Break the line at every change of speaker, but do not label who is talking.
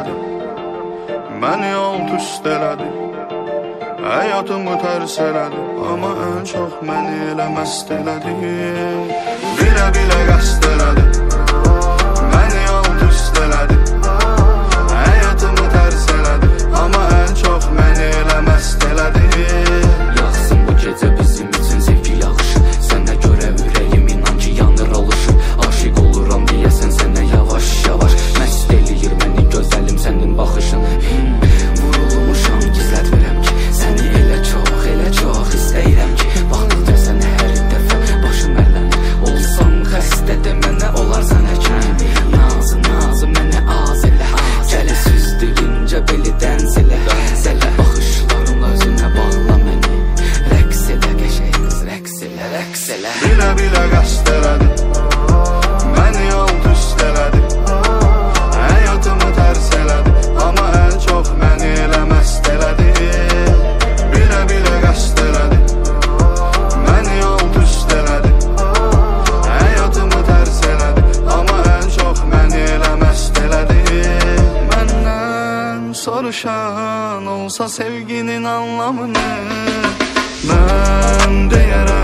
elədi, məni alt üst elədi, həyatımı tərs elədi, amma ən çox məni elə məst elədi. Bilə-bilə qəsd elədi, məni alt üst elədi, həyatımı tərs elədi, amma ən çox məni elə məst elədi.
Yaxsın bu gecə bizim üçün zevki yaxşı, sənə görə ürəyim inan ki yanır alışır. Aşiq oluram deyəsən sənə yavaş yavaş, məst eləyir məni gözəlim sənin baxışın. Vurulmuşam gizlətmirəm ki, səni elə çox istəyirəm ki, baxdıqca sənə hər dəfə başım ərlənir. Olsan xəstə də mənə olarsan həkim, nazı mənə az elə, səli süzdürüncə belidən zələ, zələ baxışlarımla özünə bağla məni, rəqs elə qəşəng qız, rəqs elə.
Bilə-bilə qəsd elədi, məni alt üst elədi, həyatımı tərs elədi, amma ən çox məni elə məst elədi. Bilə-bilə qəsd elədi, məni alt üst elədi, həyatımı tərs elədi, amma ən çox məni elə məst elədi. Məndən soruşan olsa sevginin anlamını, mən deyərəm